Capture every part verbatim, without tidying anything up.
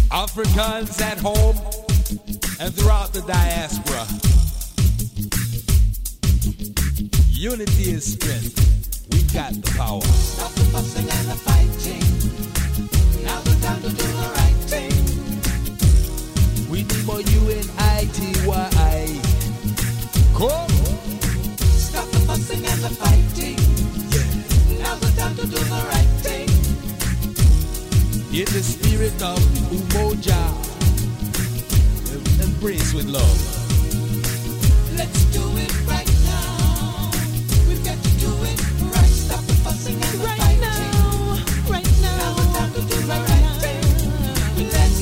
Africans at home and throughout the diaspora. Unity is strength. We've got the power. Stop the fussing and the fighting. Now's the time to do the right thing. We need more U N I T Y. Come. Stop the fussing and the fighting. Yeah. Now's the time to do the right thing. In the spirit of Umoja, embrace with love. Let's do it right now. We've got to do it right. Stop the fussing and the Right fighting. now, right now. Now's the time to do the right thing. Let's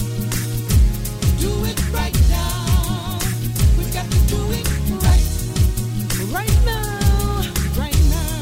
do it right now. We've got to do it right. Right now, right now.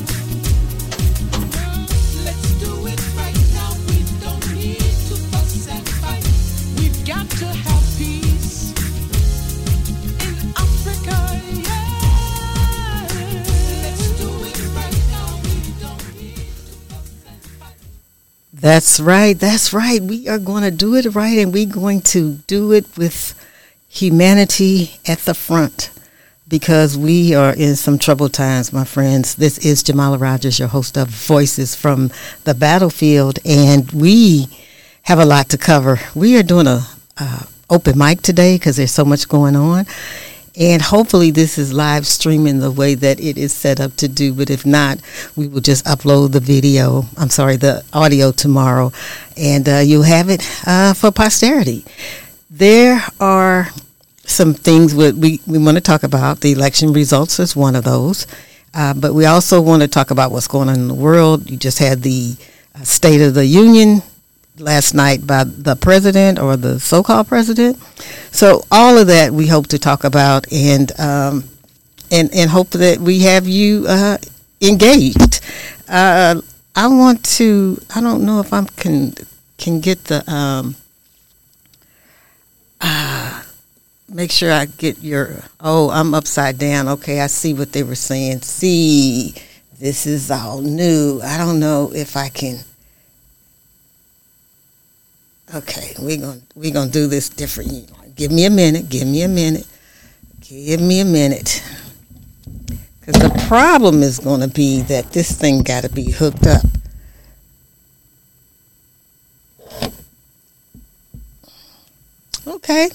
Let's do it right now. We don't need to fuss and fight. We've got to have peace in Africa, yeah. Let's do it right now. We don't need to fuss and fight. That's right. That's right. We are going to do it right, and we're going to do it with humanity at the front, because we are in some troubled times, my friends. This is Jamala Rogers, your host of Voices from the Battlefield, and we have a lot to cover. We are doing a uh, open mic today because there's so much going on, and hopefully this is live streaming the way that it is set up to do. But if not, we will just upload the video, I'm sorry, the audio tomorrow, and uh, you'll have it uh, for posterity. There are some things we, we, we want to talk about. The election results is one of those. Uh, but we also want to talk about what's going on in the world. You just had the uh, State of the Union last night by the president, or the so-called president. So all of that we hope to talk about, and um, and, and hope that we have you uh, engaged. Uh, I want to, I don't know if I can, can get the... Um, uh, Make sure I get your, oh, I'm upside down. Okay, I see what they were saying. See, this is all new. I don't know if I can. Okay, we're going we're gonna do this different. Give me a minute. Give me a minute. Give me a minute. Because the problem is going to be that this thing got to be hooked up. Okay.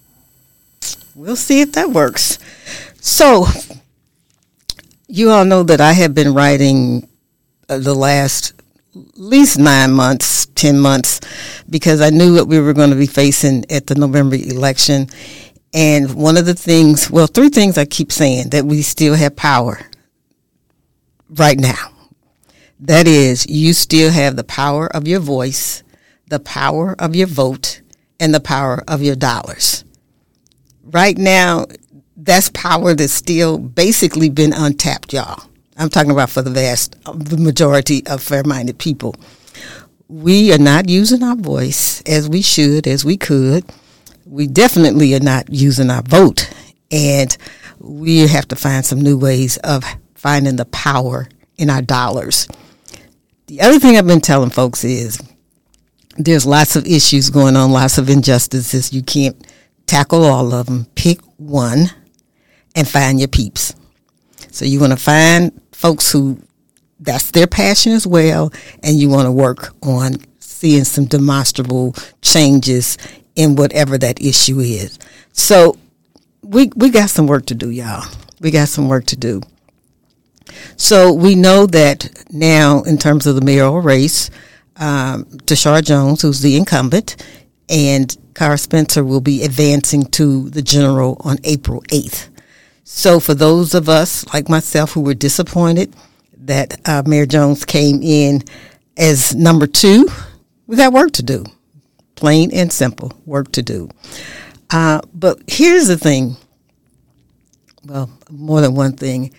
We'll see if that works. So, you all know that I have been writing uh, the last at least nine months, ten months, because I knew what we were going to be facing at the November election. And one of the things, well, three things I keep saying, that we still have power right now. That is, you still have the power of your voice, the power of your vote, and the power of your dollars. Right now, that's power that's still basically been untapped, y'all. I'm talking about for the vast, the majority of fair-minded people. We are not using our voice as we should, as we could. We definitely are not using our vote. And we have to find some new ways of finding the power in our dollars. The other thing I've been telling folks is there's lots of issues going on, lots of injustices. You can't tackle all of them. Pick one and find your peeps. So you want to find folks who that's their passion as well, and you want to work on seeing some demonstrable changes in whatever that issue is. So we we got some work to do, y'all. We got some work to do. So we know that now in terms of the mayoral race, um, Tashara Jones, who's the incumbent, and Cara Spencer will be advancing to the general on April eighth. So for those of us like myself who were disappointed that uh, Mayor Jones came in as number two, we got work to do. Plain and simple, work to do. Uh, but here's the thing. Well, more than one thing.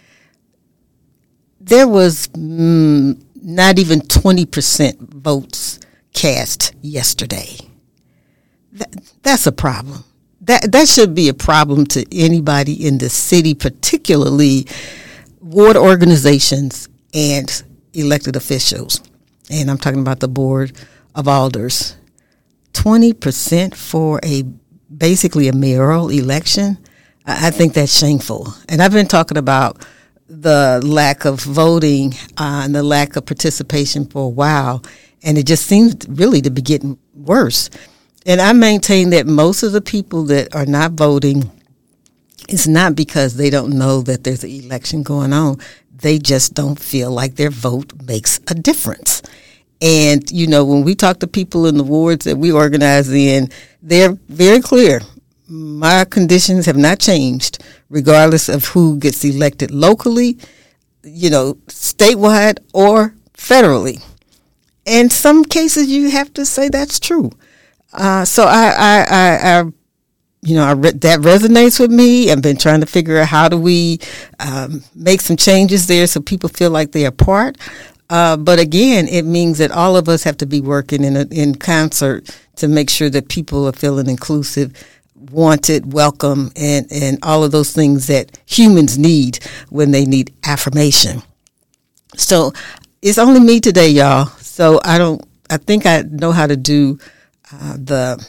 There was mm, not even twenty percent votes cast yesterday. That, that's a problem. That that should be a problem to anybody in the city, particularly ward organizations and elected officials. And I'm talking about the Board of Alders. twenty percent for a basically a mayoral election. I, I think that's shameful. And I've been talking about the lack of voting uh, and the lack of participation for a while, and it just seems really to be getting worse. And I maintain that most of the people that are not voting, it's not because they don't know that there's an election going on. They just don't feel like their vote makes a difference. And, you know, when we talk to people in the wards that we organize in, they're very clear. My conditions have not changed, regardless of who gets elected locally, you know, statewide or federally. In some cases, you have to say that's true. Uh, so I, I, I, I You know, I re- that resonates with me. I've been trying to figure out how do we um, make some changes there so people feel like they're part. Uh, but again, it means that all of us have to be working in a, in concert to make sure that people are feeling inclusive, wanted, welcome, and, and all of those things that humans need when they need affirmation. So it's only me today, y'all. So I don't. I think I know how to do uh, the.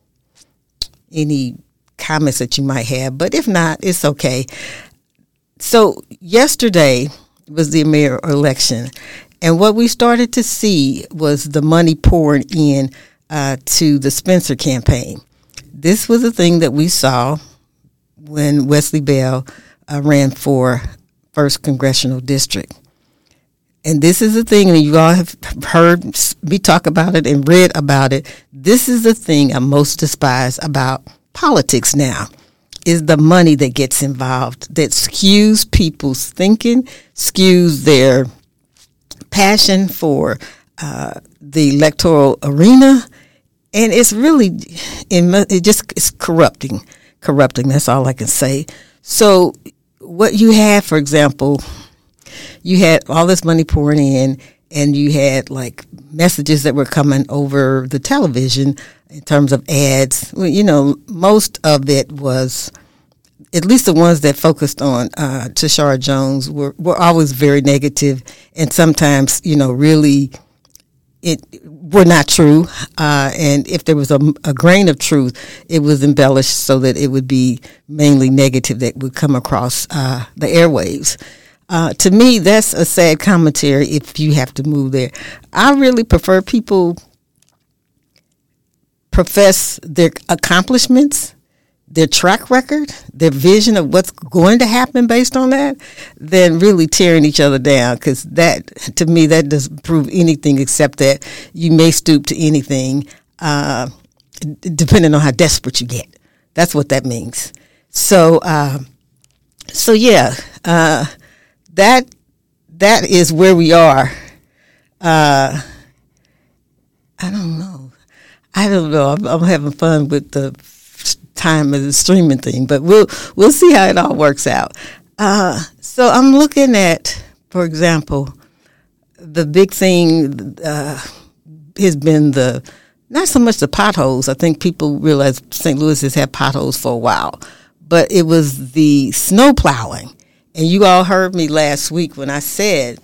any comments that you might have, but if not, it's okay. So yesterday was the mayor election, and what we started to see was the money pouring in uh, to the Spencer campaign. This was a thing that we saw when Wesley Bell uh, ran for first Congressional District. And this is the thing, and you all have heard me talk about it and read about it. This is the thing I most despise about politics now, is the money that gets involved, that skews people's thinking, skews their passion for uh, the electoral arena, and it's really, it just it's corrupting, corrupting. That's all I can say. So what you have, for example, you had all this money pouring in, and you had like messages that were coming over the television in terms of ads. Well, you know, most of it was, at least the ones that focused on uh, Tashara Jones were, were always very negative, and sometimes, you know, really it were not true. Uh, and if there was a, a grain of truth, it was embellished so that it would be mainly negative that would come across uh, the airwaves. Uh, to me, that's a sad commentary if you have to move there. I really prefer people profess their accomplishments, their track record, their vision of what's going to happen based on that, than really tearing each other down, because that, to me, that doesn't prove anything except that you may stoop to anything uh, depending on how desperate you get. That's what that means. So, uh, so yeah, uh, That that is where we are. Uh, I don't know. I don't know. I'm, I'm having fun with the time of the streaming thing, but we'll we'll see how it all works out. Uh, so I'm looking at, for example, the big thing uh, has been the not so much the potholes. I think people realize Saint Louis has had potholes for a while, but it was the snow plowing. And you all heard me last week when I said,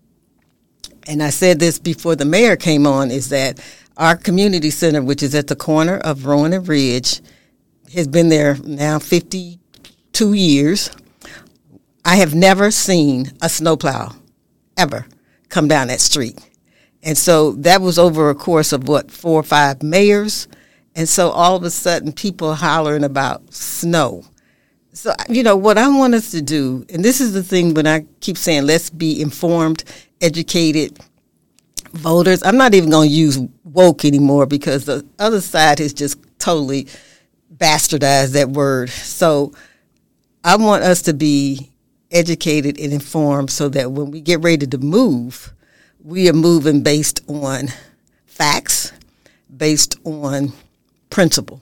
and I said this before the mayor came on, is that our community center, which is at the corner of Rowan and Ridge, has been there now fifty-two years. I have never seen a snowplow ever come down that street. And so that was over a course of, what, four or five mayors. And so all of a sudden people are hollering about snow. So, you know, what I want us to do, and this is the thing when I keep saying let's be informed, educated voters. I'm not even going to use woke anymore because the other side has just totally bastardized that word. So I want us to be educated and informed so that when we get ready to move, we are moving based on facts, based on principle.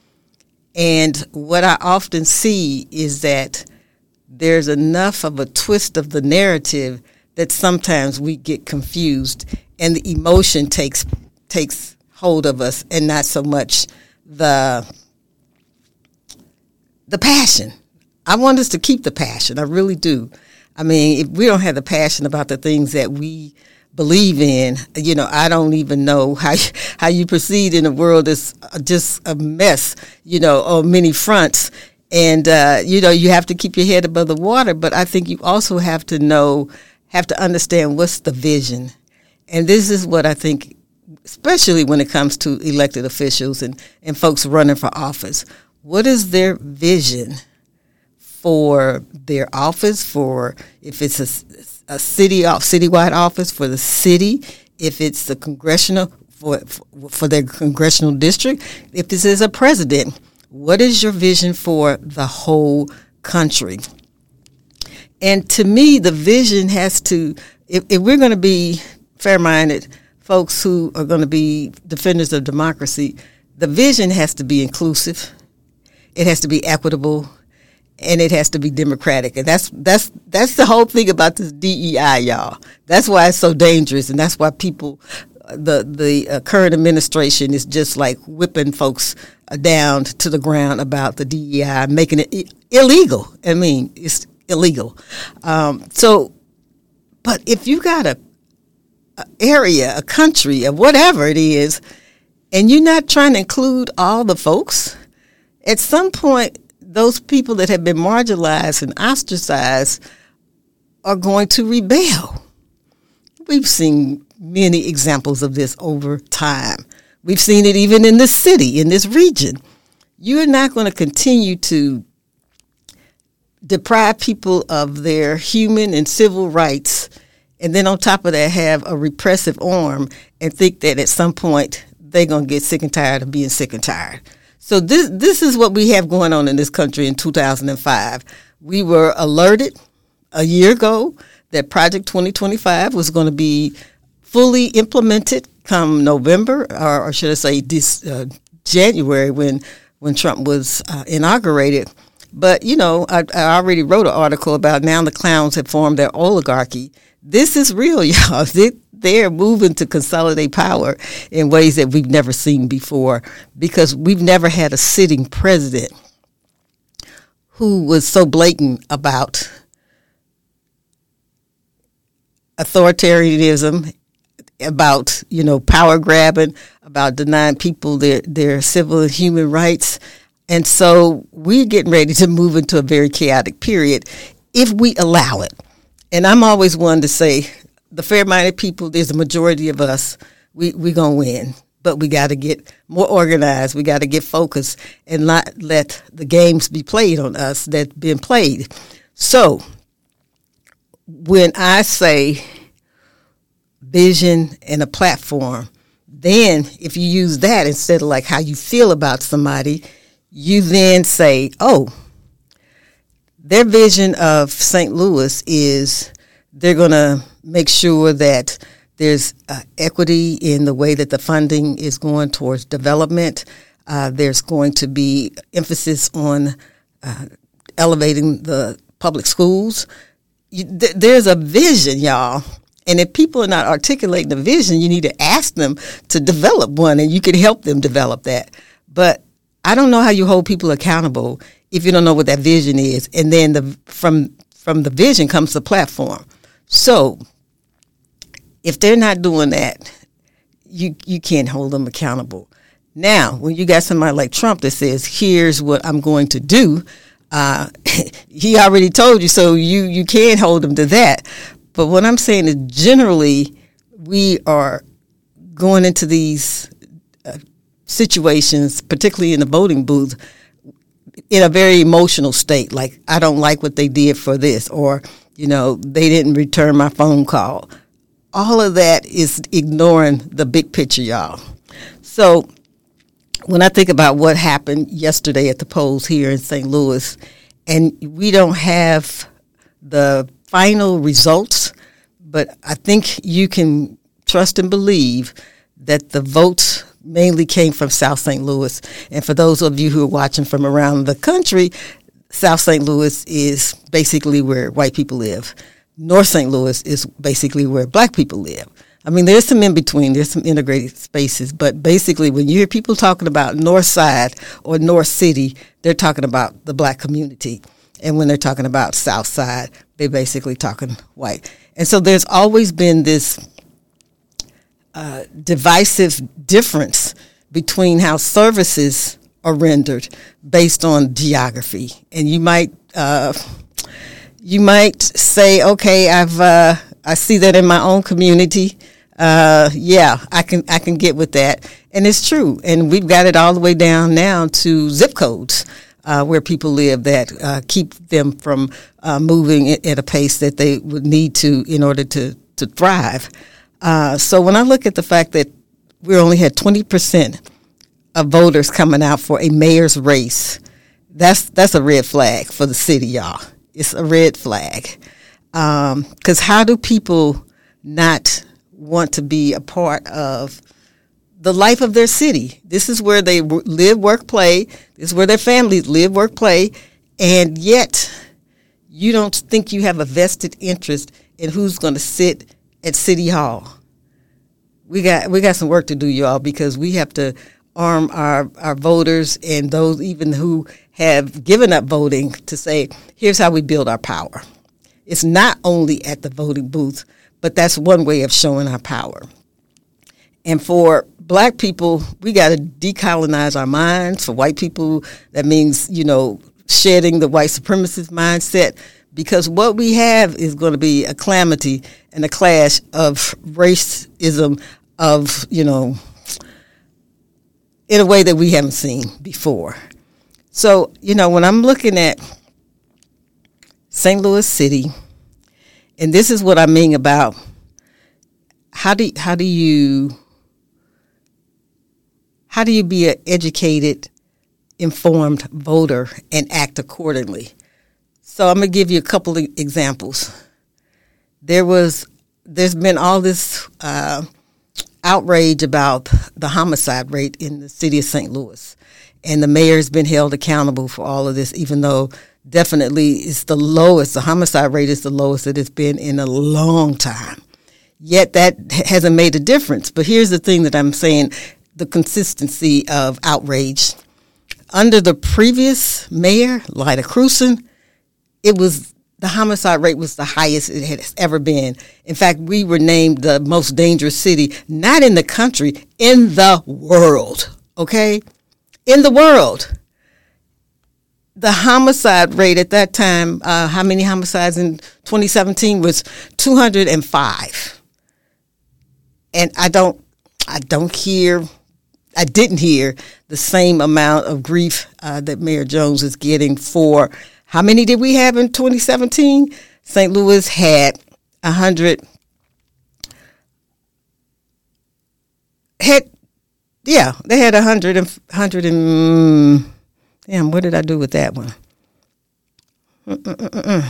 And what I often see is that there's enough of a twist of the narrative that sometimes we get confused and the emotion takes takes hold of us and not so much the the passion. I want us to keep the passion. I really do. I mean, if we don't have the passion about the things that we believe in. You know, I don't even know how how you proceed in a world that's just a mess, you know, on many fronts. And, uh, you know, you have to keep your head above the water. But I think you also have to know, have to understand what's the vision. And this is what I think, especially when it comes to elected officials and, and folks running for office. What is their vision for their office, for if it's a, a city citywide office for the city, if it's the congressional, for, for their congressional district, if this is a president? What is your vision for the whole country? And to me, the vision has to, if, if we're going to be fair-minded folks who are going to be defenders of democracy, the vision has to be inclusive, it has to be equitable, and it has to be democratic. And that's that's that's the whole thing about this D E I, y'all. That's why it's so dangerous, and that's why people, the the uh, current administration is just like whipping folks down to the ground about the D E I, making it I- illegal. I mean, it's illegal. Um, so, but if you got a, a area, a country, or whatever it is, and you're not trying to include all the folks, at some point, those people that have been marginalized and ostracized are going to rebel. We've seen many examples of this over time. We've seen it even in this city, in this region. You're not going to continue to deprive people of their human and civil rights, and then on top of that have a repressive arm and think that at some point they're going to get sick and tired of being sick and tired. So this this is what we have going on in this country in two thousand five. We were alerted a year ago that Project twenty twenty-five was going to be fully implemented come November, or, or should I say this uh, January when when Trump was uh, inaugurated. But, you know, I, I already wrote an article about now the clowns have formed their oligarchy. This is real, y'all. They, they're moving to consolidate power in ways that we've never seen before, because we've never had a sitting president who was so blatant about authoritarianism, about, you know, power grabbing, about denying people their, their civil and human rights. And so we're getting ready to move into a very chaotic period if we allow it. And I'm always one to say, the fair-minded people, there's a majority of us, we, we're going to win. But we got to get more organized. We got to get focused and not let the games be played on us that's been played. So when I say vision and a platform, then if you use that instead of like how you feel about somebody, you then say, oh, their vision of Saint Louis is they're going to make sure that there's uh, equity in the way that the funding is going towards development. Uh, there's going to be emphasis on uh, elevating the public schools. You, th- there's a vision, y'all. And if people are not articulating the vision, you need to ask them to develop one, and you can help them develop that. But I don't know how you hold people accountable if you don't know what that vision is. And then the from from the vision comes the platform. So if they're not doing that, you you can't hold them accountable. Now, when you got somebody like Trump that says, here's what I'm going to do, uh, he already told you, so you, you can't hold them to that. But what I'm saying is generally we are going into these uh, situations, particularly in the voting booth, in a very emotional state. Like, I don't like what they did for this, or, you know, they didn't return my phone call. All of that is ignoring the big picture, y'all. So when I think about what happened yesterday at the polls here in Saint Louis, and we don't have the final results, but I think you can trust and believe that the votes mainly came from South Saint Louis. And for those of you who are watching from around the country, South Saint Louis is basically where white people live. North Saint Louis is basically where black people live. I mean, there's some in between, there's some integrated spaces, but basically when you hear people talking about North Side or North City, they're talking about the black community. And when they're talking about South Side, they're basically talking white. And so there's always been this uh, divisive difference between how services are rendered based on geography. And you might uh, you might say, okay, I've uh, I see that in my own community. Uh, yeah, I can I can get with that, and it's true. And we've got it all the way down now to zip codes uh, where people live that uh, keep them from uh, moving at a pace that they would need to in order to to thrive. Uh, so when I look at the fact that we only had twenty percent of voters coming out for a mayor's race, that's that's a red flag for the city, y'all. It's a red flag. Because um, how do people not want to be a part of the life of their city? This is where they w- live, work, play. This is where their families live, work, play. And yet you don't think you have a vested interest in who's going to sit at City Hall. We got we got some work to do, y'all, because we have to arm our, our voters and those even who have given up voting to say, here's how we build our power. It's not only at the voting booth, but that's one way of showing our power. And for black people, we got to decolonize our minds. For white people, that means, you know, shedding the white supremacist mindset, because what we have is going to be a calamity and a clash of racism of, you know, in a way that we haven't seen before. So, you know, when I'm looking at Saint Louis City, and this is what I mean about how do how do you how do you be an educated, informed voter and act accordingly? So I'm gonna give you a couple of examples. There was there's been all this uh, outrage about the homicide rate in the city of Saint Louis, and the mayor's been held accountable for all of this, even though definitely it's the lowest. The homicide rate is the lowest that it's been in a long time. Yet that hasn't made a difference. But here's the thing that I'm saying, the consistency of outrage. Under the previous mayor, Lyda Krewson, it was the homicide rate was the highest it has ever been. In fact, we were named the most dangerous city, not in the country, in the world, okay? In the world. The homicide rate at that time, uh, how many homicides in twenty seventeen was two hundred five. And I don't, I don't hear, I didn't hear the same amount of grief uh, that Mayor Jones is getting for, how many did we have in twenty seventeen? Saint Louis had one hundred, had, yeah, they had one hundred and, one hundred and, damn, what did I do with that one? Mm-mm-mm-mm.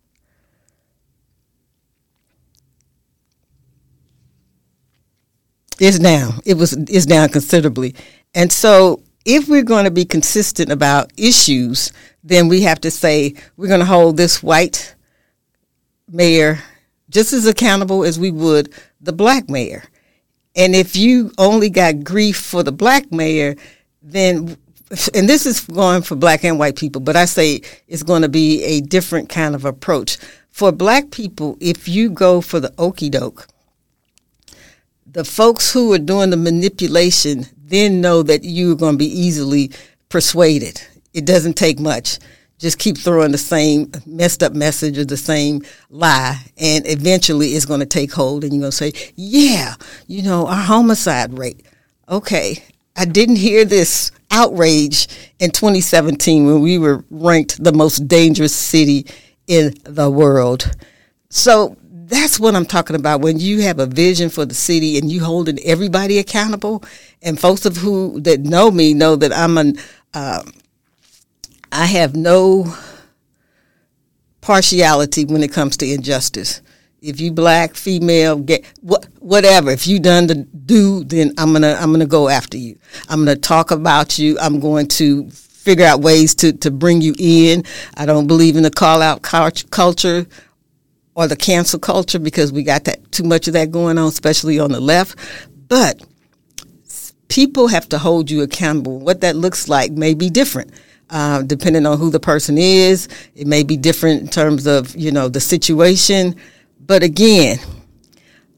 It's down. It was it's down considerably. And so if we're going to be consistent about issues, then we have to say we're going to hold this white mayor just as accountable as we would the black mayor. And if you only got grief for the black mayor, then, and this is going for black and white people, but I say it's going to be a different kind of approach. For black people, if you go for the okie doke, the folks who are doing the manipulation then know that you're going to be easily persuaded. It doesn't take much. Just keep throwing the same messed up message or the same lie, and eventually it's going to take hold, and you're going to say, yeah, you know, our homicide rate. Okay, I didn't hear this outrage in twenty seventeen when we were ranked the most dangerous city in the world. So that's what I'm talking about. When you have a vision for the city and you holding everybody accountable, and folks of who that know me know that I'm an, uh, I have no partiality when it comes to injustice. If you black, female, gay, wh- whatever, if you done the do, then I'm gonna I'm gonna go after you. I'm gonna talk about you. I'm going to figure out ways to, to bring you in. I don't believe in the call out culture or the cancel culture, because we got that too much of that going on, especially on the left. But people have to hold you accountable. What that looks like may be different, uh, depending on who the person is. It may be different in terms of, you know, the situation. But again,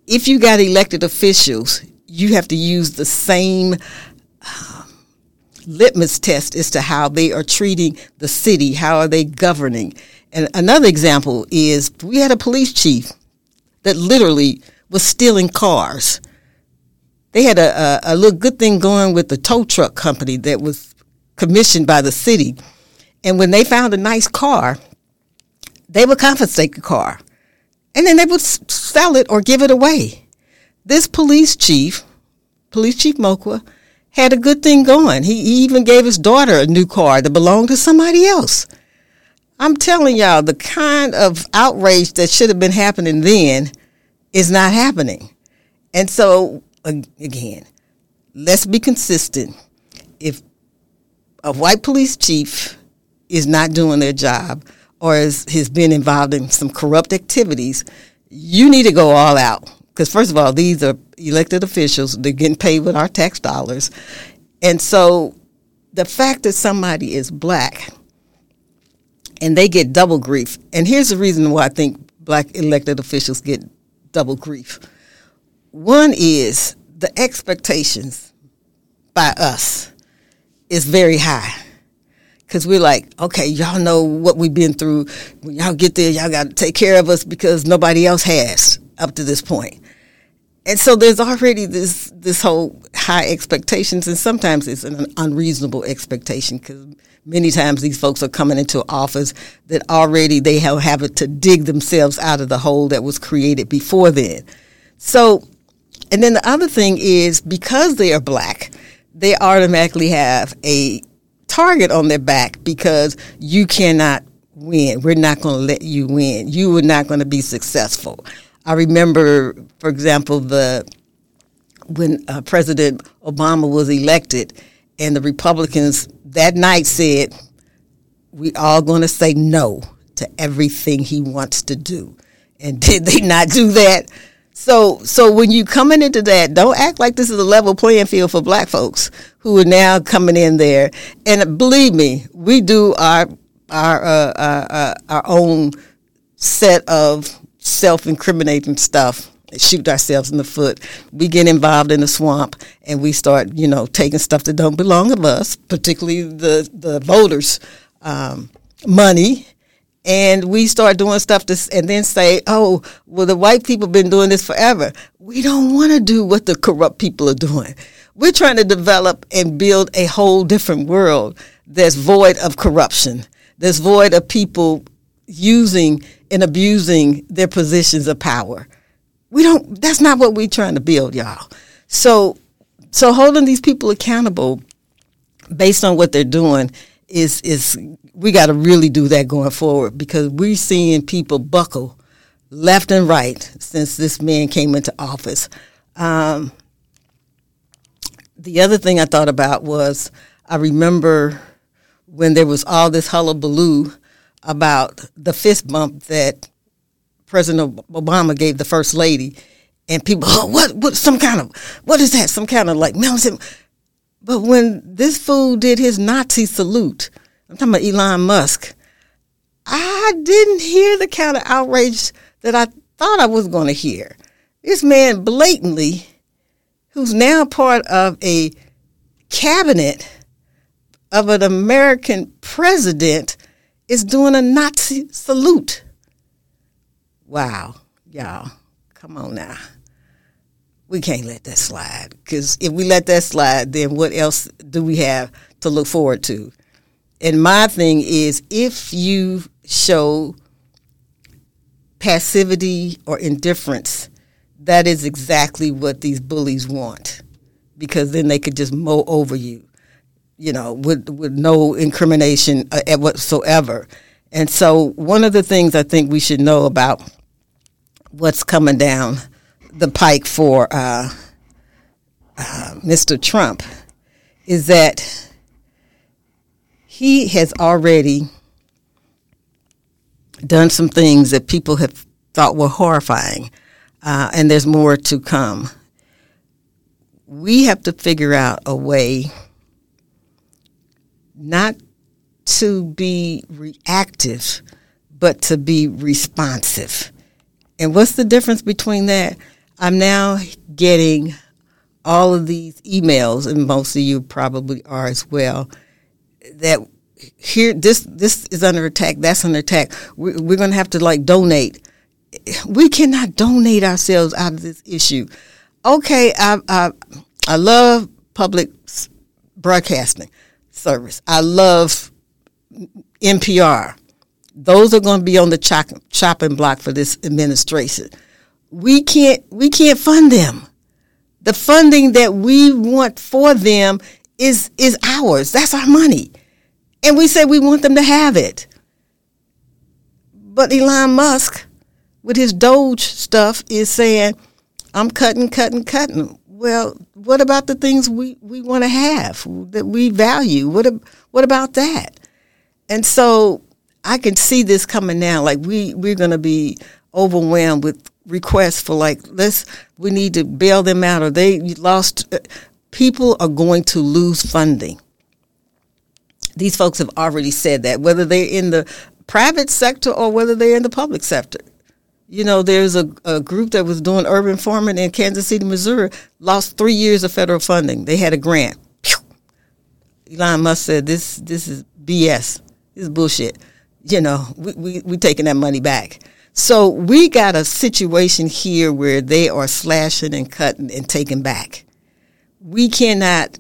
if you got elected officials, you have to use the same uh, litmus test as to how they are treating the city, how are they governing. And another example is we had a police chief that literally was stealing cars. They had a, a, a little good thing going with the tow truck company that was commissioned by the city. And when they found a nice car, they would confiscate the car. And then they would s- sell it or give it away. This police chief, Police Chief Mokwa, had a good thing going. He, he even gave his daughter a new car that belonged to somebody else. I'm telling y'all, the kind of outrage that should have been happening then is not happening. And so, again, let's be consistent. If a white police chief is not doing their job or is, has been involved in some corrupt activities, you need to go all out. Because, first of all, these are elected officials. They're getting paid with our tax dollars. And so the fact that somebody is black and they get double grief, and here's the reason why I think black elected officials get double grief. One is the expectations by us is very high. Because we're like, okay, y'all know what we've been through. When y'all get there, y'all got to take care of us because nobody else has up to this point. And so there's already this this whole high expectations, and sometimes it's an unreasonable expectation because many times these folks are coming into office that already they have, have it to dig themselves out of the hole that was created before then. So, and then the other thing is because they are black, they automatically have a target on their back because you cannot win. We're not going to let you win. You are not going to be successful. I remember, for example, the when uh, President Obama was elected and the Republicans that night said, we all going to say no to everything he wants to do. And did they not do that? So so when you coming into that, don't act like this is a level playing field for black folks who are now coming in there. And believe me, we do our our uh, uh, uh, our own set of self-incriminating stuff, shoot ourselves in the foot. We get involved in the swamp and we start, you know, taking stuff that don't belong to us, particularly the, the voters' um, money. And we start doing stuff to, and then say, oh, well, the white people been doing this forever. We don't want to do what the corrupt people are doing. We're trying to develop and build a whole different world that's void of corruption, that's void of people using and abusing their positions of power. We don't, that's not what we're trying to build, y'all. So, so holding these people accountable based on what they're doing is, is we got to really do that going forward because we're seeing people buckle left and right since this man came into office. Um, the other thing I thought about was I remember when there was all this hullabaloo about the fist bump that President Obama gave the First Lady, and people, oh, what, what, some kind of, what is that? Some kind of like militant. But when this fool did his Nazi salute, I'm talking about Elon Musk, I didn't hear the kind of outrage that I thought I was going to hear. This man blatantly, who's now part of a cabinet of an American president, is doing a Nazi salute. Wow, y'all, come on now. We can't let that slide because if we let that slide, then what else do we have to look forward to? And my thing is if you show passivity or indifference, that is exactly what these bullies want because then they could just mow over you. You know, with with no incrimination uh, whatsoever. And so one of the things I think we should know about what's coming down the pike for uh, uh, Mister Trump is that he has already done some things that people have thought were horrifying, uh, and there's more to come. We have to figure out a way not to be reactive, but to be responsive. And what's the difference between that? I'm now getting all of these emails, and most of you probably are as well, that here this this is under attack, that's under attack. We're, we're going to have to like donate. We cannot donate ourselves out of this issue. Okay, I I, I love public broadcasting service. I love N P R. Those are going to be on the chop, chopping block for this administration. We can't we can't fund them. The funding that we want for them is is ours. That's our money. And we say we want them to have it. But Elon Musk, with his Doge stuff, is saying, I'm cutting, cutting, cutting. Well, what about the things we, we want to have, that we value? What what about that? And so I can see this coming now. Like we, we're going to be overwhelmed with requests for like, let's, we need to bail them out, or they lost. People are going to lose funding. These folks have already said that, whether they're in the private sector or whether they're in the public sector. You know, there's a, a group that was doing urban farming in Kansas City, Missouri, lost three years of federal funding. They had a grant. Pew! Elon Musk said, this this is B S. This is bullshit. You know, we, we, we taking that money back. So we got a situation here where they are slashing and cutting and taking back. We cannot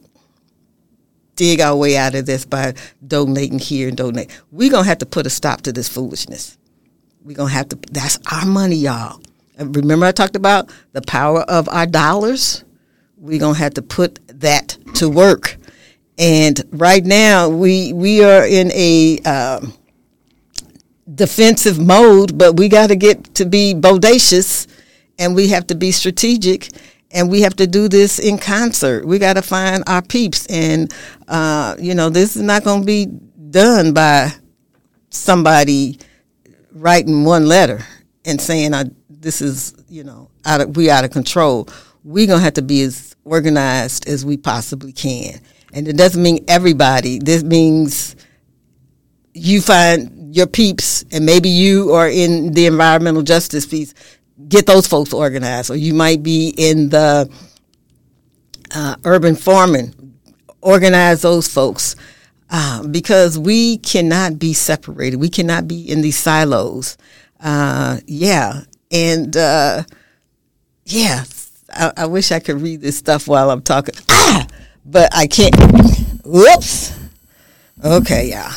dig our way out of this by donating here and donate. We're going to have to put a stop to this foolishness. We're going to have to, that's our money, y'all. And remember I talked about the power of our dollars? We're going to have to put that to work. And right now we we are in a um, defensive mode, but we got to get to be bodacious, and we have to be strategic, and we have to do this in concert. We got to find our peeps, and uh, you know, this is not going to be done by somebody writing one letter and saying, uh, "This is, you know, out of, we out of control." We're gonna have to be as organized as we possibly can, and it doesn't mean everybody. This means you find your peeps, and maybe you are in the environmental justice piece. Get those folks organized, or you might be in the uh, urban farming. Organize those folks, uh, because we cannot be separated. We cannot be in these silos. Uh, yeah, and uh, yeah, I, I wish I could read this stuff while I'm talking. Ah, but I can't. Whoops. Okay, yeah.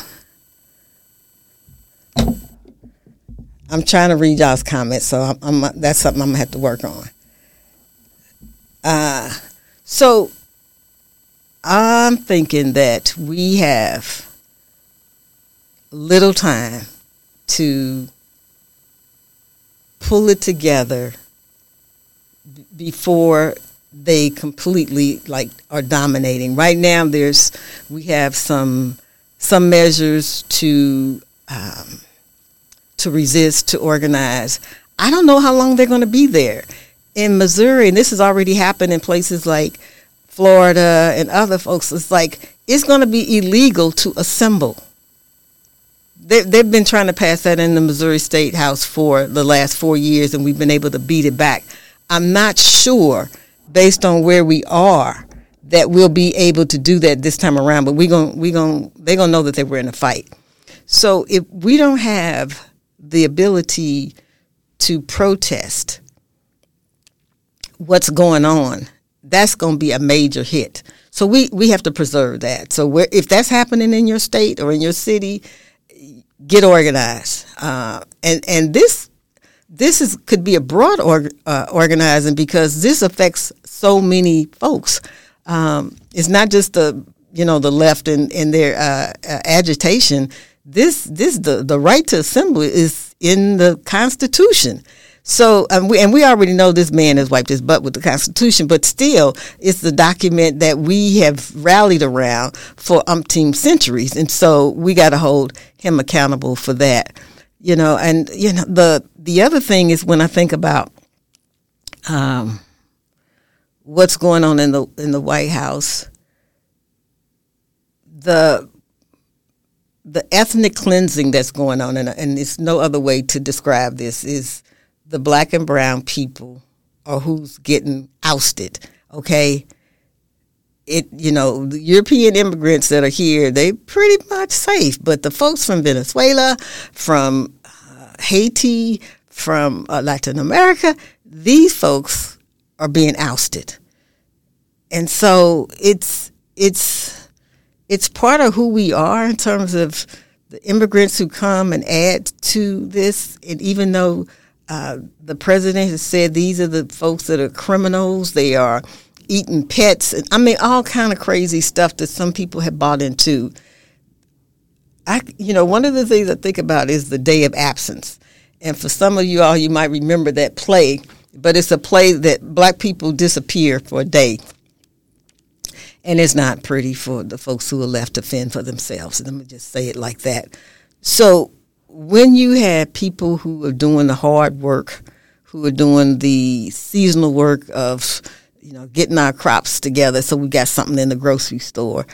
I'm trying to read y'all's comments, so I'm, I'm, that's something I'm going to have to work on. Uh, so I'm thinking that we have little time to pull it together b- before they completely like are dominating. Right now, there's we have some some measures to um, to resist, to organize. I don't know how long they're going to be there. In Missouri, and this has already happened in places like Florida and other folks, it's like it's going to be illegal to assemble. They, they've been trying to pass that in the Missouri State House for the last four years, and we've been able to beat it back. I'm not sure, based on where we are, that we'll be able to do that this time around, but we're going, we going, they're going to know that they were in a fight. So if we don't have the ability to protest what's going on, that's going to be a major hit. So we, we have to preserve that. So where, if that's happening in your state or in your city, get organized. Uh, and and this this is could be a broad org, uh, organizing, because this affects so many folks. Um, it's not just the you know the left and, and their uh, uh, agitation. This this the, the right to assemble is in the Constitution. So um, we, and we already know this man has wiped his butt with the Constitution, but still, it's the document that we have rallied around for umpteen centuries, and so we got to hold him accountable for that. You know, and you know the the other thing is when I think about um, what's going on in the in the White House, the the ethnic cleansing that's going on, and, and there's no other way to describe this, is the black and brown people or who's getting ousted, okay? It, you know, the European immigrants that are here, they pretty much safe. But the folks from Venezuela, from uh, Haiti, from uh, Latin America, these folks are being ousted. And so it's it's it's part of who we are in terms of the immigrants who come and add to this. And even though uh, the president has said these are the folks that are criminals, they are eating pets, and I mean all kind of crazy stuff that some people have bought into. I, you know, one of the things I think about is the Day of Absence, and for some of you all, you might remember that play. But it's a play that black people disappear for a day, and it's not pretty for the folks who are left to fend for themselves. Let me just say it like that. So when you have people who are doing the hard work, who are doing the seasonal work of you know, getting our crops together so we got something in the grocery store.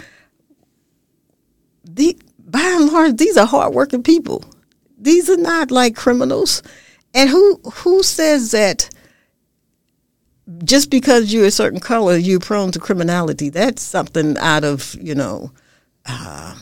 The, by and large, these are hardworking people. These are not like criminals. And who who says that just because you're a certain color, you're prone to criminality? That's something out of, you know, uh,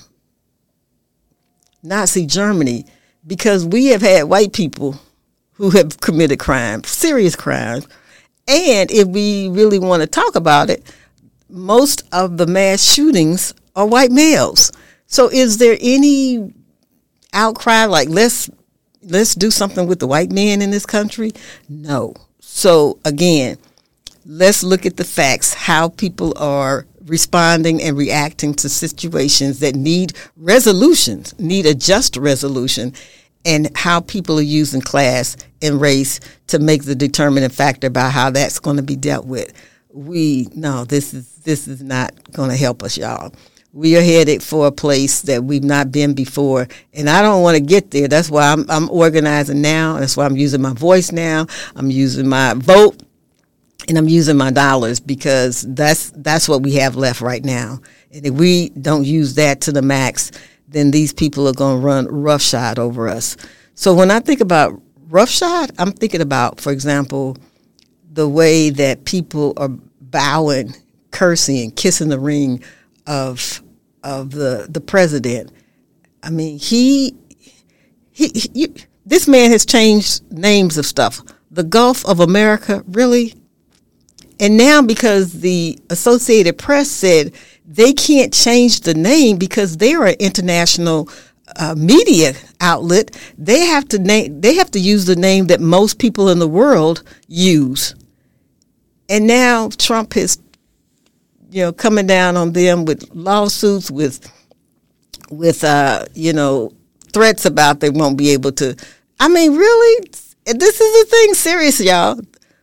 Nazi Germany, because we have had white people who have committed crimes, serious crimes. And if we really want to talk about it, most of the mass shootings are white males. So is there any outcry like let's let's do something with the white men in this country? No. So again, let's look at the facts, how people are responding and reacting to situations that need resolutions, need a just resolution, and how people are using class and race to make the determining factor about how that's going to be dealt with. We no, this is this is not going to help us, y'all. We are headed for a place that we've not been before, and I don't want to get there. That's why I'm, I'm organizing now. That's why I'm using my voice now. I'm using my vote, and I'm using my dollars, because that's that's what we have left right now. And if we don't use that to the max, then these people are going to run roughshod over us. So when I think about roughshod, I'm thinking about, for example, the way that people are bowing, cursing, kissing the ring of of the the president. I mean, he he, he you, this man has changed names of stuff. The Gulf of America, really? And now because the Associated Press said they can't change the name because they're an international uh, media outlet, they have to name they have to use the name that most people in the world use. And now Trump is, you know, coming down on them with lawsuits, with with uh, you know, threats about they won't be able to. I mean, really, this is the thing. Serious, y'all.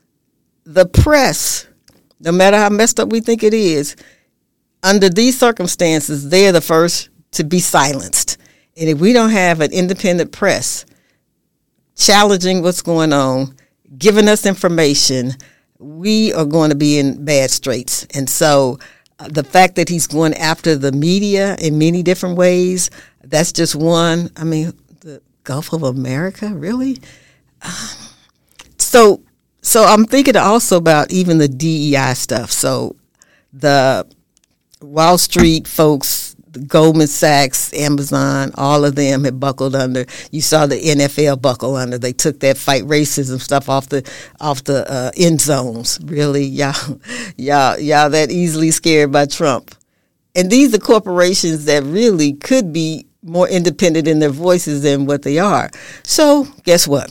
The press, no matter how messed up we think it is, under these circumstances, they're the first to be silenced. And if we don't have an independent press challenging what's going on, giving us information, we are going to be in bad straits. And so uh, the fact that he's going after the media in many different ways, that's just one. I mean, the Gulf of America, really? Um, so so I'm thinking also about even the D E I stuff. So the Wall Street folks, the Goldman Sachs, Amazon, all of them have buckled under. You saw the N F L buckle under. They took that fight racism stuff off the off the uh, end zones. Really, y'all, y'all, y'all that easily scared by Trump. And these are corporations that really could be more independent in their voices than what they are. So guess what?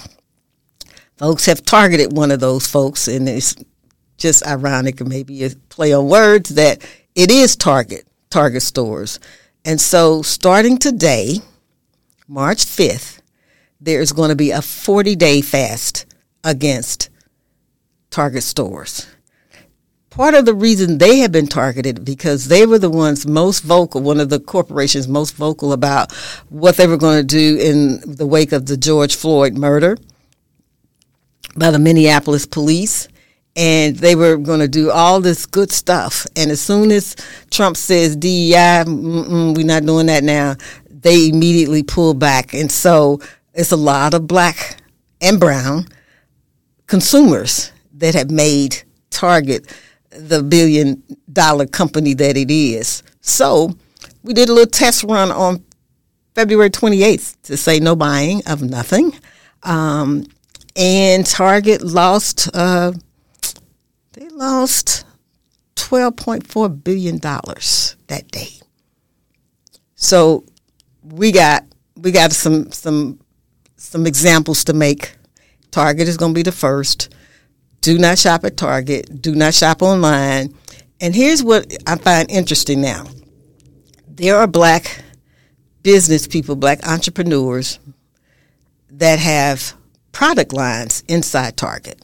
Folks have targeted one of those folks, and it's just ironic, or maybe a play on words, that it is Target, Target stores. And so starting today, March fifth, there's going to be a forty-day fast against Target stores. Part of the reason they have been targeted because they were the ones most vocal, one of the corporations most vocal about what they were going to do in the wake of the George Floyd murder by the Minneapolis police. And they were going to do all this good stuff. And as soon as Trump says D E I, we're not doing that now, they immediately pull back. And so it's a lot of black and brown consumers that have made Target the billion dollar company that it is. So we did a little test run on February twenty-eighth to say no buying of nothing. Um, and Target lost, uh, they lost twelve point four billion dollars that day. So we got we got some some some examples to make. Target is going to be the first. Do not shop at Target. Do not shop online. And here's what I find interesting now. There are black business people, black entrepreneurs that have product lines inside Target.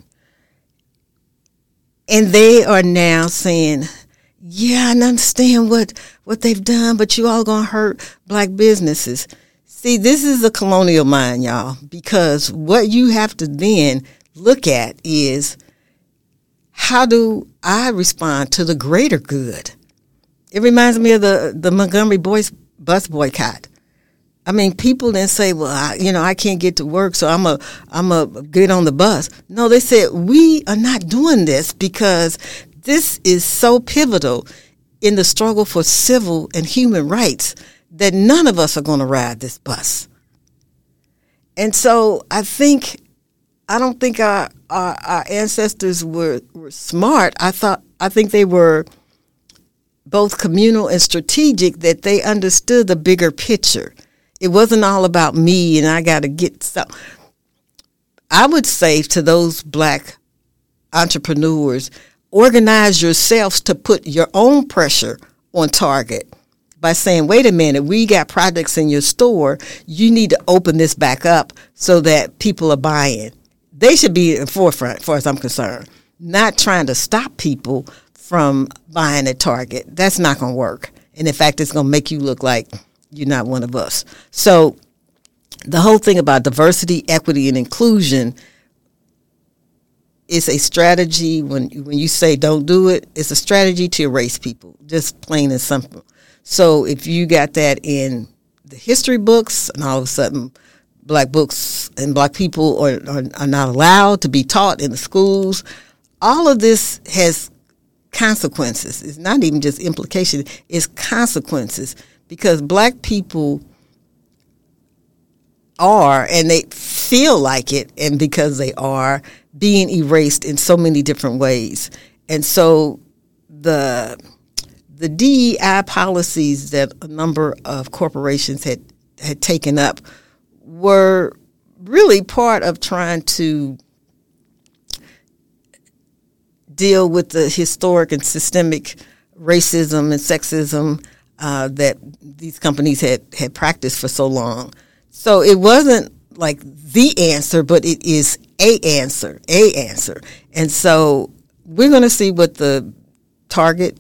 And they are now saying, yeah, I understand what, what they've done, but you all going to hurt black businesses. See, this is a colonial mind, y'all, because what you have to then look at is, how do I respond to the greater good? It reminds me of the, the Montgomery boys bus boycott. I mean, people then say, well, I, you know, I can't get to work, so I'm a, I'm a get on the bus. No, they said, we are not doing this because this is so pivotal in the struggle for civil and human rights that none of us are going to ride this bus. And so I think, I don't think our, our, our ancestors were, were smart. I thought, I think they were both communal and strategic, that they understood the bigger picture. It wasn't all about me and I got to get some. I would say to those black entrepreneurs, organize yourselves to put your own pressure on Target by saying, wait a minute, we got products in your store. You need to open this back up so that people are buying. They should be in the forefront, as far as I'm concerned, not trying to stop people from buying at Target. That's not going to work. And in fact, it's going to make you look like you're not one of us. So the whole thing about diversity, equity, and inclusion is a strategy. When when you say don't do it, it's a strategy to erase people, just plain and simple. So if you got that in the history books, and all of a sudden black books and black people are, are, are not allowed to be taught in the schools, all of this has consequences. It's not even just implication, it's consequences, because black people are, and they feel like it, and because they are, being erased in so many different ways. And so the the D E I policies that a number of corporations had, had taken up were really part of trying to deal with the historic and systemic racism and sexism uh, that these companies had, had practiced for so long. So it wasn't like the answer, but it is a answer, a answer. And so we're going to see what the Target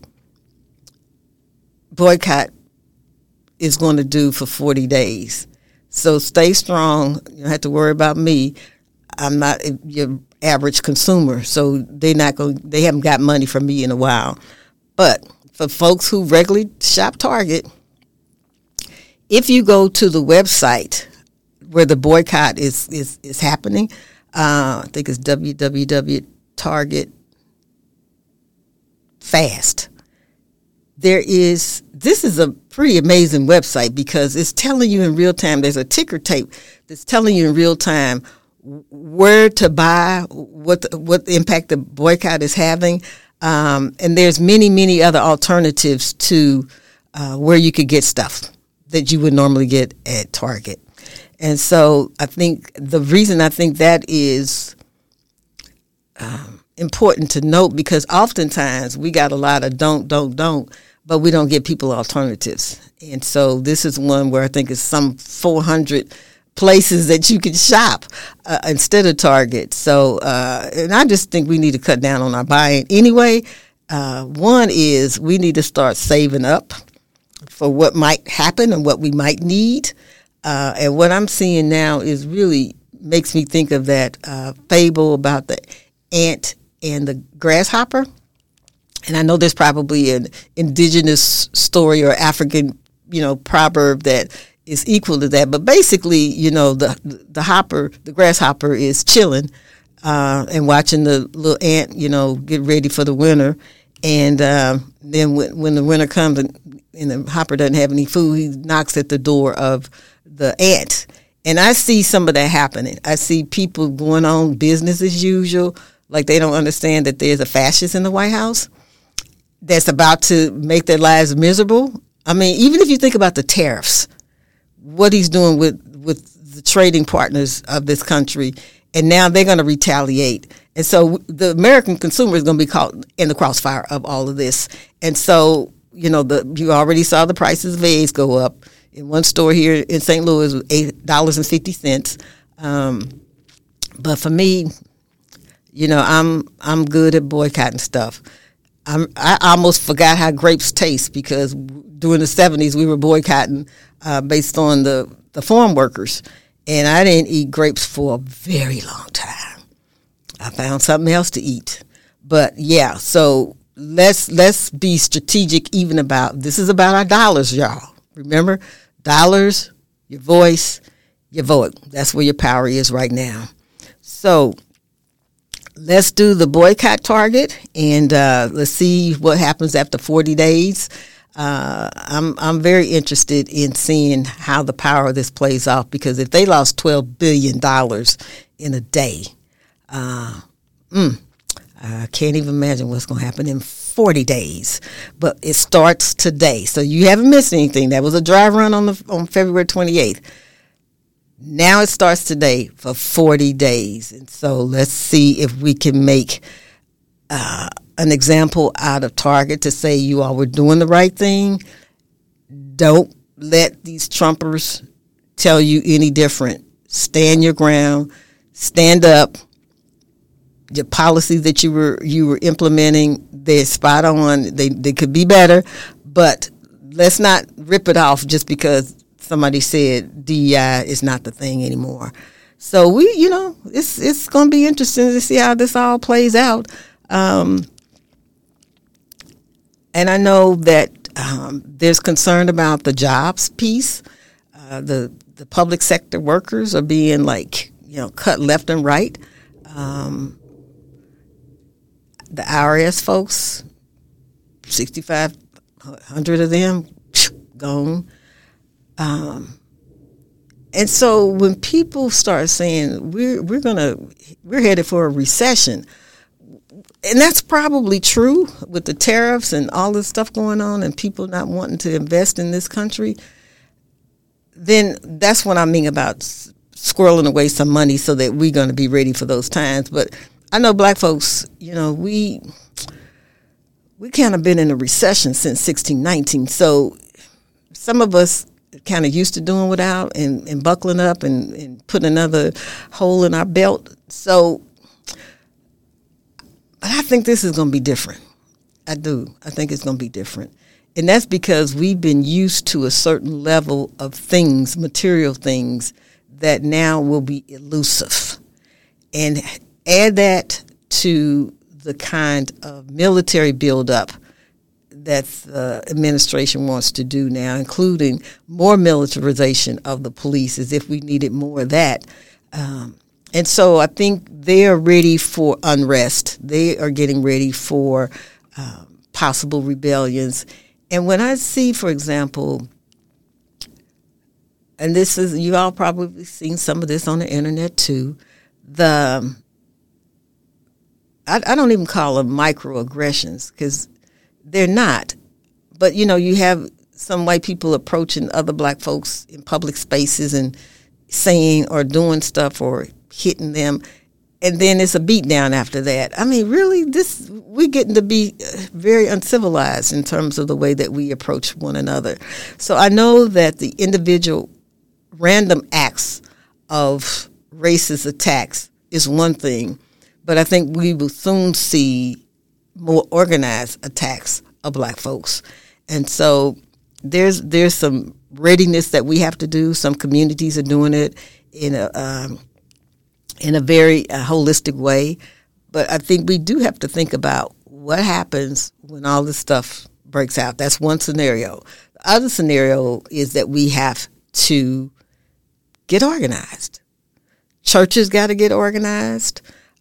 boycott is going to do for forty days. So stay strong. You don't have to worry about me. I'm not your average consumer, so they're not going. They haven't got money from me in a while. But for folks who regularly shop Target, if you go to the website where the boycott is is, is happening, uh, I think it's w w w dot target fast. There is, this is a pretty amazing website because it's telling you in real time. There's a ticker tape that's telling you in real time where to buy, what the, what the impact the boycott is having. Um, and there's many, many other alternatives to uh, where you could get stuff that you would normally get at Target. And so I think the reason I think that is um, important to note, because oftentimes we got a lot of don't, don't, don't, but we don't give people alternatives. And so this is one where I think it's some four hundred places that you can shop uh, instead of Target. So, uh, and I just think we need to cut down on our buying anyway. Uh, one is we need to start saving up for what might happen and what we might need. Uh, and what I'm seeing now is really makes me think of that uh, fable about the ant and the grasshopper. And I know there's probably an indigenous story or African, you know, proverb that is equal to that. But basically, you know, the the hopper, the grasshopper is chilling uh, and watching the little ant, you know, get ready for the winter. And uh, then when, when the winter comes and, and the hopper doesn't have any food, he knocks at the door of the ant. And I see some of that happening. I see people going on business as usual, like they don't understand that there's a fascist in the White House that's about to make their lives miserable. I mean, even if you think about the tariffs, what he's doing with, with the trading partners of this country, and now they're going to retaliate. And so the American consumer is going to be caught in the crossfire of all of this. And so, you know, the you already saw the prices of eggs go up. In one store here in Saint Louis, it was eight dollars and fifty cents. Um, but for me, you know, I'm I'm good at boycotting stuff. I'm, I almost forgot how grapes taste because during the seventies we were boycotting uh, based on the, the farm workers. And I didn't eat grapes for a very long time. I found something else to eat. But yeah, so let's let's be strategic even about, this is about our dollars, y'all. Remember, dollars, your voice, your vote. That's where your power is right now. So let's do the boycott target, and uh, let's see what happens after forty days. Uh, I'm I'm very interested in seeing how the power of this plays off, because if they lost twelve billion dollars in a day, uh, mm, I can't even imagine what's going to happen in forty days. But it starts today, so you haven't missed anything. That was a dry run on the on February twenty-eighth. Now it starts today for forty days, and so let's see if we can make uh, an example out of Target to say you all were doing the right thing. Don't let these Trumpers tell you any different. Stand your ground. Stand up. The policies that you were you were implementing, they're spot on. They they could be better, but let's not rip it off just because somebody said D E I is not the thing anymore. So we, you know, it's it's going to be interesting to see how this all plays out. Um, and I know that um, there's concern about the jobs piece. Uh, the the public sector workers are being like, you know, cut left and right. Um, the I R S folks, sixty-five hundred of them, gone. Um, and so when people start saying we're we're gonna we're headed for a recession, and that's probably true with the tariffs and all this stuff going on, and people not wanting to invest in this country, then that's what I mean about squirreling away some money so that we're going to be ready for those times. But I know black folks, you know, we we kind of been in a recession since sixteen nineteen, so some of us kind of used to doing without and, and buckling up and, and putting another hole in our belt. So but I think this is going to be different. I do. I think it's going to be different. And that's because we've been used to a certain level of things, material things, that now will be elusive. And add that to the kind of military buildup that the administration wants to do now, including more militarization of the police, as if we needed more of that. Um, and so I think they are ready for unrest. They are getting ready for um, possible rebellions. And when I see, for example, and this is, you all probably seen some of this on the internet too, the, I, I don't even call them microaggressions because they're not. But, you know, you have some white people approaching other black folks in public spaces and saying or doing stuff or hitting them, and then it's a beat down after that. I mean, really, this we're getting to be very uncivilized in terms of the way that we approach one another. So I know that the individual random acts of racist attacks is one thing, but I think we will soon see more organized attacks of black folks. And so there's there's some readiness that we have to do. Some communities are doing it in a um, in a very uh, holistic way. But I think we do have to think about what happens when all this stuff breaks out. That's one scenario. The other scenario is that we have to get organized. Churches got to get organized.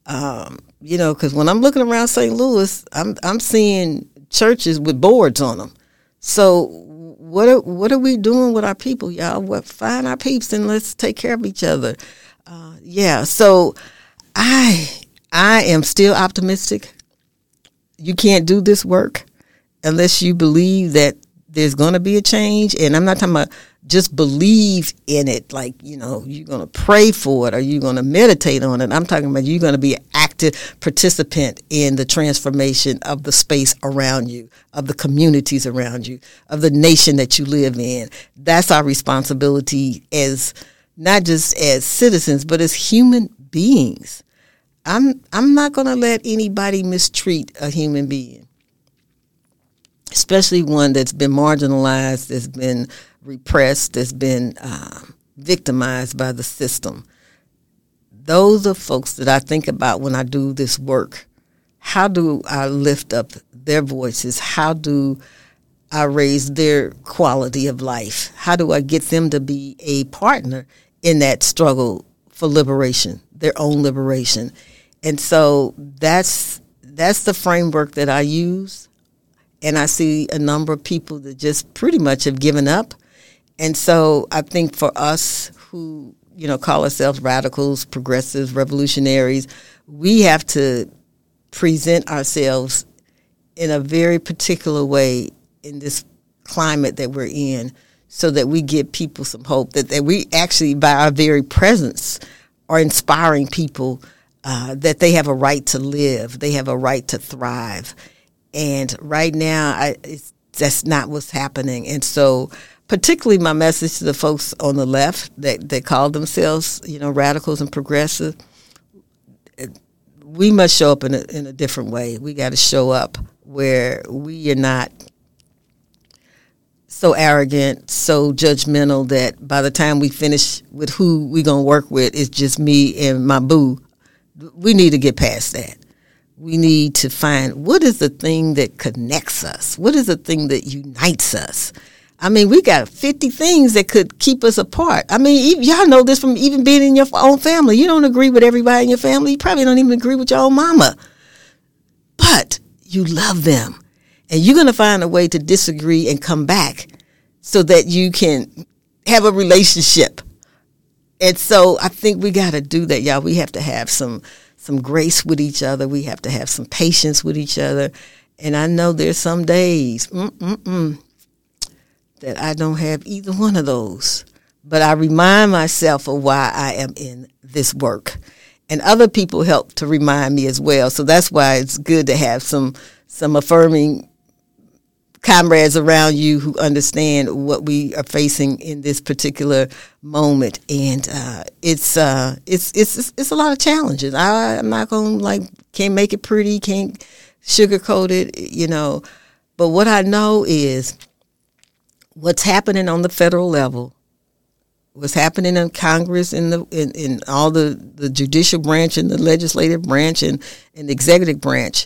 Um, you know, because when I'm looking around Saint Louis, I'm I'm seeing churches with boards on them. So what are, what are we doing with our people, y'all? What, find our peeps and let's take care of each other. Uh, yeah, so I I am still optimistic. You can't do this work unless you believe that there's going to be a change. And I'm not talking about just believe in it, like, you know, you're going to pray for it or you're going to meditate on it. I'm talking about you're going to be an active participant in the transformation of the space around you, of the communities around you, of the nation that you live in. That's our responsibility as not just as citizens, but as human beings. I'm I'm not going to let anybody mistreat a human being, especially one that's been marginalized, that's been repressed, that's been uh, victimized by the system. Those are folks that I think about when I do this work. How do I lift up their voices? How do I raise their quality of life? How do I get them to be a partner in that struggle for liberation, their own liberation? And so that's that's the framework that I use. And I see a number of people that just pretty much have given up. And so I think for us who, you know, call ourselves radicals, progressives, revolutionaries, we have to present ourselves in a very particular way in this climate that we're in so that we give people some hope, that, that we actually, by our very presence, are inspiring people uh, that they have a right to live, they have a right to thrive. And right now, I, it's, that's not what's happening. And so particularly my message to the folks on the left that, that call themselves, you know, radicals and progressive, we must show up in a, in a different way. We got to show up where we are not so arrogant, so judgmental that by the time we finish with who we're going to work with, it's just me and my boo. We need to get past that. We need to find what is the thing that connects us? What is the thing that unites us? I mean, we got fifty things that could keep us apart. I mean, y'all know this from even being in your own family. You don't agree with everybody in your family. You probably don't even agree with your own mama. But you love them. And you're going to find a way to disagree and come back so that you can have a relationship. And so I think we got to do that, y'all. We have to have some some grace with each other. We have to have some patience with each other. And I know there's some days mm-mm-mm, that I don't have either one of those. But I remind myself of why I am in this work. And other people help to remind me as well. So that's why it's good to have some some affirming comrades around you who understand what we are facing in this particular moment. And uh, it's uh, it's it's it's a lot of challenges. I, I'm not gonna like can't make it pretty, can't sugarcoat it, you know. But what I know is what's happening on the federal level, what's happening in Congress, in the in, in all the, the judicial branch and the legislative branch and, and the executive branch,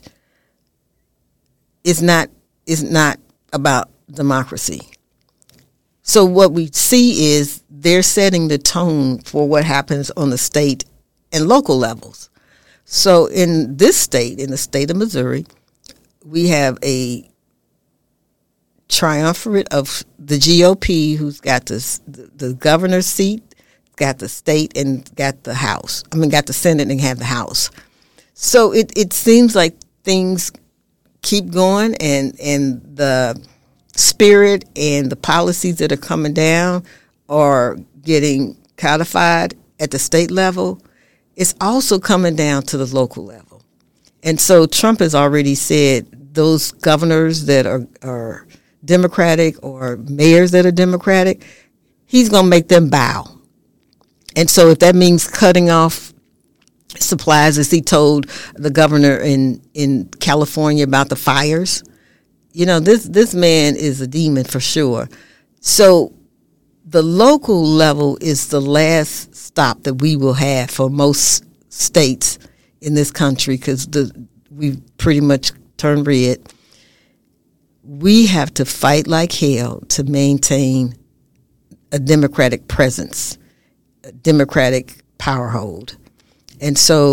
is not is not about democracy. So what we see is they're setting the tone for what happens on the state and local levels. So in this state, in the state of Missouri, we have a triumvirate of the G O P, who's got this, the, the governor's seat, got the state, and got the House. I mean, got the Senate and have the House. So it, it seems like things keep going, and, and the spirit and the policies that are coming down are getting codified at the state level. It's also coming down to the local level. And so Trump has already said those governors that are, are Democratic or mayors that are Democratic, he's going to make them bow. And so if that means cutting off supplies, as he told the governor in, in California about the fires, you know, this, this man is a demon for sure. So the local level is the last stop that we will have for most states in this country, because we've pretty much turned red. We have to fight like hell to maintain a democratic presence, a democratic power hold. And so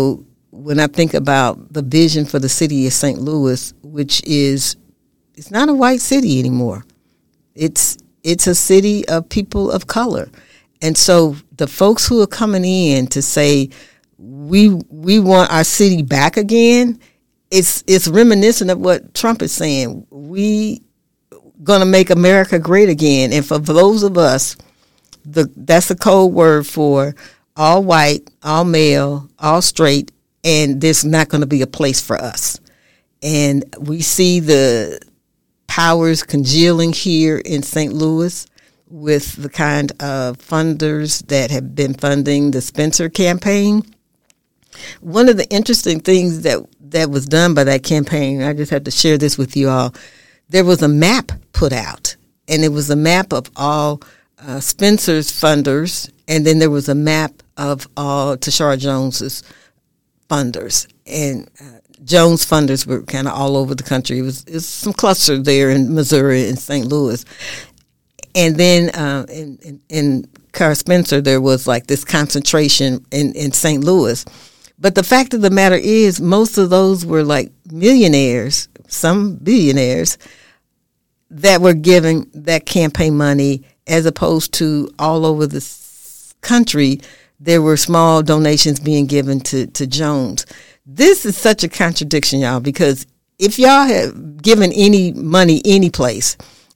when I think about the vision for the city of Saint Louis, which is, it's not a white city anymore. It's it's a city of people of color. And so the folks who are coming in to say, we we want our city back again, it's it's reminiscent of what Trump is saying. We gonna make America great again. And for those of us, the that's a code word for all white, all male, all straight, and there's not going to be a place for us. And we see the powers congealing here in Saint Louis with the kind of funders that have been funding the Spencer campaign. One of the interesting things that, that was done by that campaign, I just have to share this with you all, there was a map put out, and it was a map of all uh, Spencer's funders, and then there was a map of all Tashara Jones's funders. And uh, Jones funders were kind of all over the country. It was, it was some cluster there in Missouri and Saint Louis. And then uh, in, in, in Cara Spencer, there was like this concentration in, in Saint Louis. But the fact of the matter is, most of those were like millionaires, some billionaires, that were giving that campaign money, as opposed to all over the country, there were small donations being given to, to Jones. This is such a contradiction, y'all, because if y'all have given any money any place,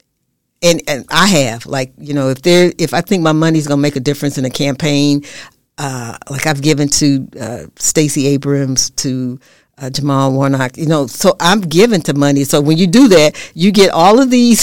and, and I have, like, you know, if there, if I think my money's going to make a difference in a campaign, uh, like I've given to uh, Stacey Abrams, to uh, Jamal Warnock, you know, so I'm giving to money. So when you do that, you get all of these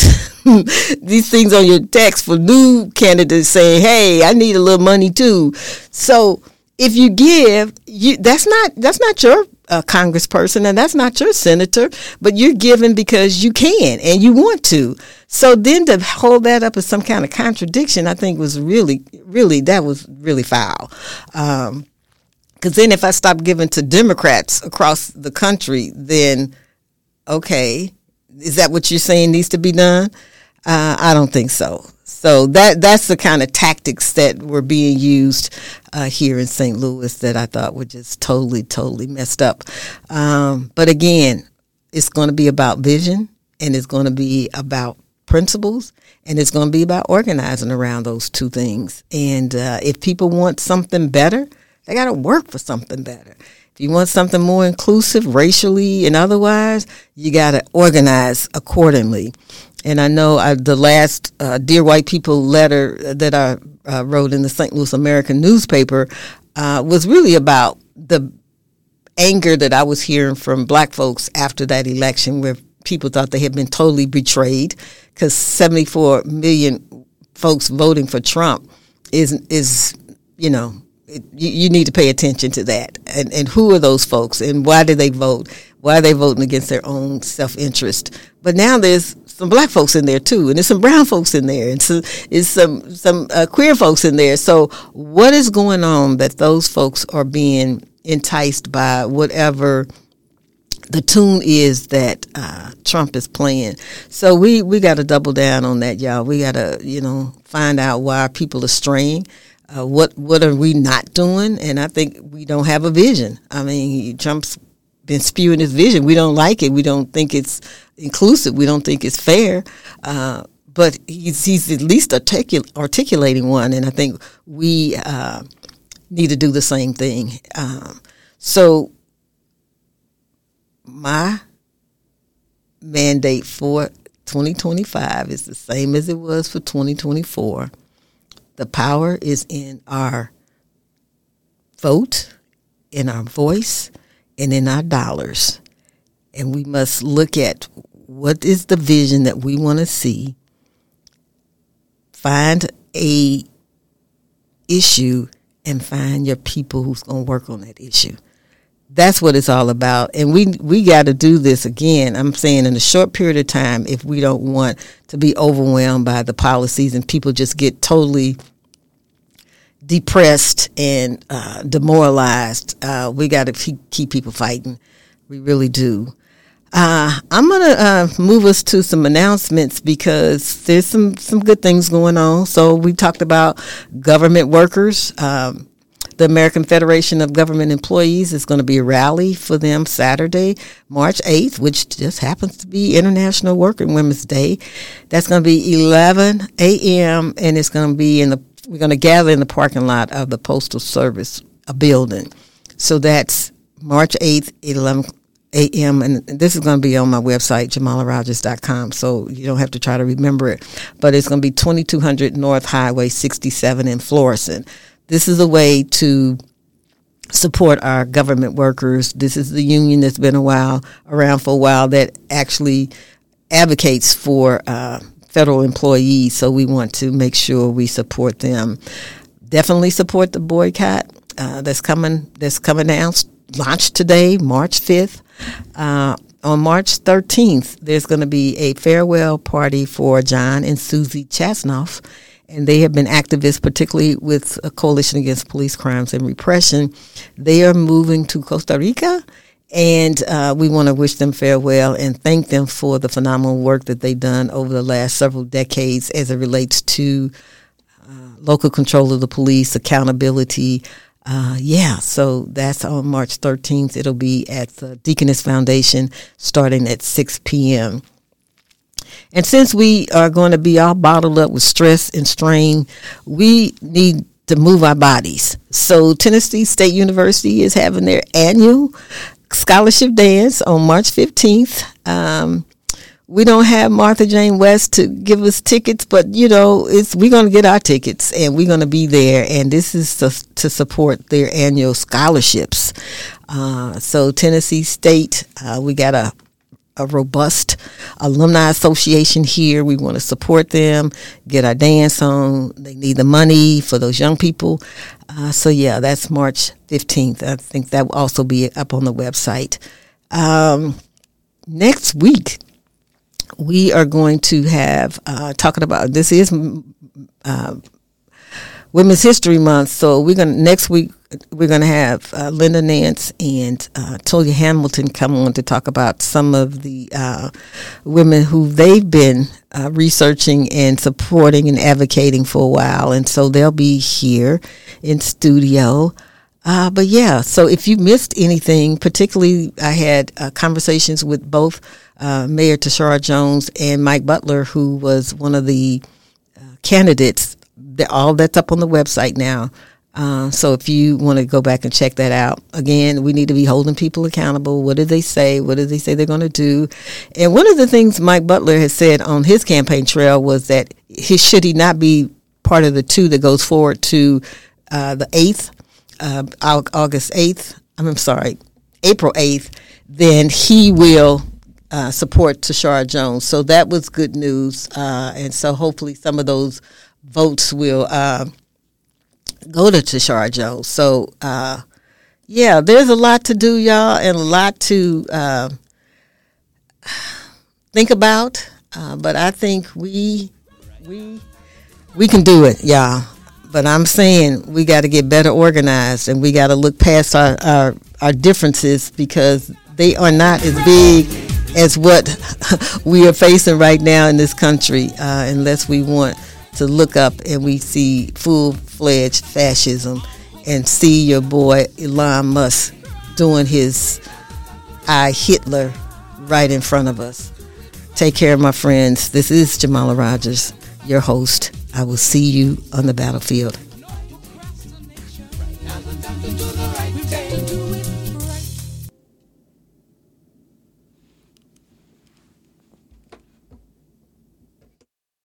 these things on your text for new candidates saying, "Hey, I need a little money too." So if you give, you that's not that's not your uh, congressperson, and that's not your senator, but you're giving because you can and you want to. So then to hold that up as some kind of contradiction, I think was really, really, that was really foul. Um, Because then if I stop giving to Democrats across the country, then, okay, is that what you're saying needs to be done? Uh, I don't think so. So that that's the kind of tactics that were being used uh, here in Saint Louis that I thought were just totally, totally messed up. Um, but again, it's going to be about vision, and it's going to be about principles, and it's going to be about organizing around those two things. And uh, if people want something better, they got to work for something better. If you want something more inclusive racially and otherwise, you got to organize accordingly. And I know I, the last uh, Dear White People letter that I uh, wrote in the Saint Louis American newspaper uh, was really about the anger that I was hearing from black folks after that election, where people thought they had been totally betrayed, because seventy-four million folks voting for Trump is, is you know, it, you, you need to pay attention to that. And, and who are those folks, and why did they vote? Why are they voting against their own self-interest? But now there's some black folks in there too, and there's some brown folks in there, and so is some some uh, queer folks in there. So what is going on that those folks are being enticed by whatever the tune is that uh, Trump is playing? So we, we got to double down on that, y'all. We got to, you know, find out why our people are straying. Uh, what what are we not doing? And I think we don't have a vision. I mean, he, Trump's been spewing his vision. We don't like it. We don't think it's inclusive. We don't think it's fair. Uh, but he's he's at least articul- articulating one, and I think we uh, need to do the same thing. Um, so my mandate for twenty twenty-five is the same as it was for twenty twenty-four. The power is in our vote, in our voice, and in our dollars. And we must look at what is the vision that we want to see, find a issue, and find your people who's going to work on that issue. That's what it's all about. And we we got to do this again, I'm saying, in a short period of time, if we don't want to be overwhelmed by the policies and people just get totally depressed and uh, demoralized. Uh, we got to keep, keep people fighting. We really do. Uh, I'm going to uh, move us to some announcements, because there's some, some good things going on. So we talked about government workers. Um, the American Federation of Government Employees is going to be a rally for them Saturday, March eighth, which just happens to be International Working Women's Day. That's going to be eleven a.m. and it's going to be in the, we're going to gather in the parking lot of the Postal Service a building. So that's March eighth, eleven a.m. and this is going to be on my website, jamala rogers dot com, so you don't have to try to remember it. But it's going to be twenty-two hundred North Highway sixty-seven in Florissant. This is a way to support our government workers. This is the union that's been a while around for a while that actually advocates for uh, federal employees. So we want to make sure we support them. Definitely support the boycott uh, that's coming. That's coming out. Launched today, March fifth. Uh, on March thirteenth, there's going to be a farewell party for John and Susie Chasnoff, and they have been activists, particularly with a coalition against police crimes and repression. They are moving to Costa Rica, and uh, we want to wish them farewell and thank them for the phenomenal work that they've done over the last several decades as it relates to uh, local control of the police, accountability. Uh, yeah, so that's on March thirteenth. It'll be at the Deaconess Foundation starting at six p.m. And since we are going to be all bottled up with stress and strain, we need to move our bodies. So Tennessee State University is having their annual scholarship dance on March fifteenth. Um, we don't have Martha Jane West to give us tickets, but, you know, it's we're going to get our tickets, and we're going to be there. And this is to, to support their annual scholarships. Uh, so Tennessee State, uh, we got a, a robust alumni association here. We want to support them, get our dance on. They need the money for those young people. Uh, so, yeah, that's March fifteenth. I think that will also be up on the website. Um, next week, we are going to have, uh, talking about, this is uh, Women's History Month, so we're going to, next week, we're going to have uh, Linda Nance and uh, Toya Hamilton come on to talk about some of the uh, women who they've been uh, researching and supporting and advocating for a while, and so they'll be here in studio. Uh, but yeah, so if you missed anything, particularly I had uh, conversations with both uh, Mayor Tashara Jones and Mike Butler, who was one of the uh, candidates. They're, all that's up on the website now. Uh, so if you want to go back and check that out, again, we need to be holding people accountable. What did they say? What did they say they're going to do? And one of the things Mike Butler has said on his campaign trail was that he, should he not be part of the two that goes forward to uh, the eighth, Uh, August eighth, I'm sorry, April eighth, then he will uh, support Tashara Jones. So that was good news. Uh, and so hopefully some of those votes will uh, go to Tashara Jones. So, uh, yeah, there's a lot to do, y'all, and a lot to uh, think about. Uh, but I think we we we can do it, y'all. But I'm saying we got to get better organized, and we got to look past our, our, our differences, because they are not as big as what we are facing right now in this country, uh, unless we want to look up and we see full-fledged fascism and see your boy Elon Musk doing his I Hitler right in front of us. Take care, my friends. This is Jamala Rogers, your host. I will see you on the battlefield.